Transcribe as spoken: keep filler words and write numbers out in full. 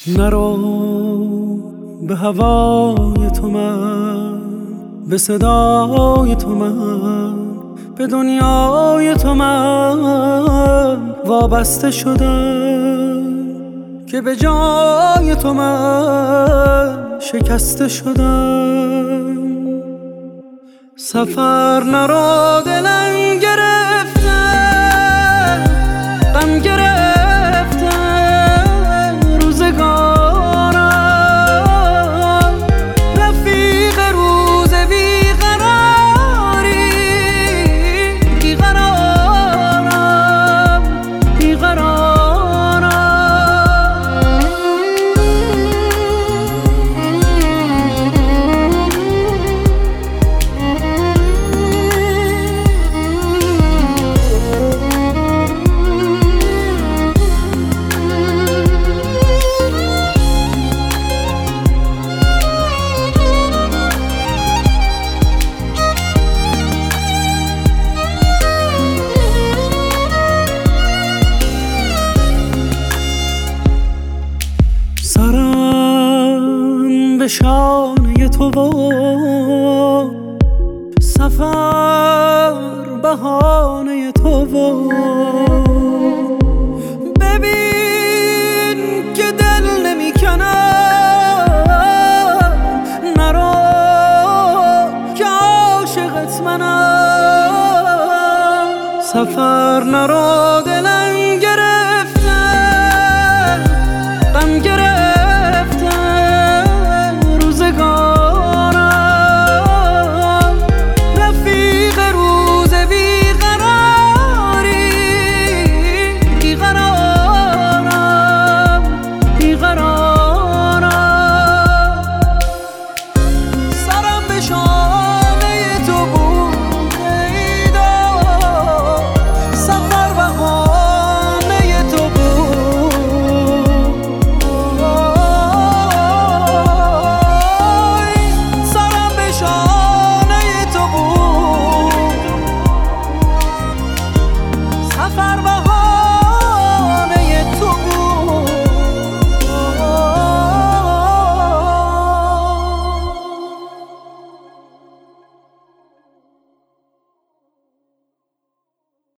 نرو به هوای تو من، به صدای تو من، به دنیای تو من وابسته شدم که به جای تو من شکسته شدم. سفر نرو دلم گرفته، غم گرفته روزگارم، رفیق روز بیقراری، بیقرارم بیقرارم. سرم به شانه تو و سفر بهانه تو و ببین که دل نمی کنم، نرو که عاشقت منم. سفر نرو